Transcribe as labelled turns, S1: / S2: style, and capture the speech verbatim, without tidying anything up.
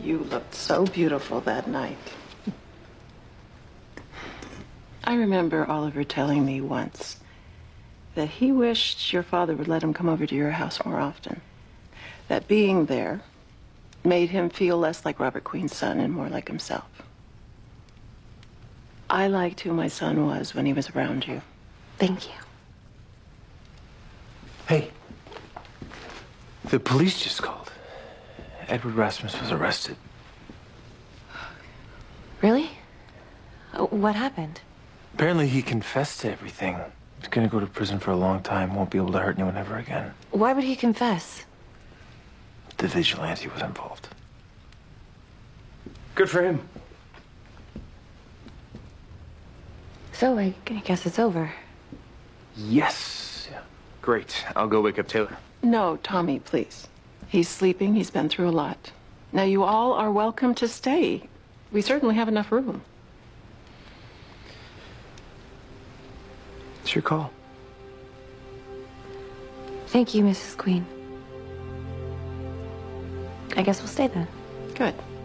S1: You looked so beautiful that night. I remember Oliver telling me once that he wished your father would let him come over to your house more often. That being there made him feel less like Robert Queen's son and more like himself. I liked who my son was when he was around you.
S2: Thank you.
S3: Hey, the police just called. Edward Rasmus was arrested.
S2: Really? What happened?
S3: Apparently he confessed to everything. He's gonna go to prison for a long time, won't be able to hurt anyone ever again.
S2: Why would he confess?
S3: The vigilante was involved. Good for him.
S2: So I, I guess it's over.
S3: Yes. Yeah. Great. I'll go wake up Taylor.
S1: No, Tommy, please. He's sleeping. He's been through a lot. Now, you all are welcome to stay. We certainly have enough room.
S3: It's your call.
S2: Thank you, Missus Queen. I guess we'll stay then.
S1: Good.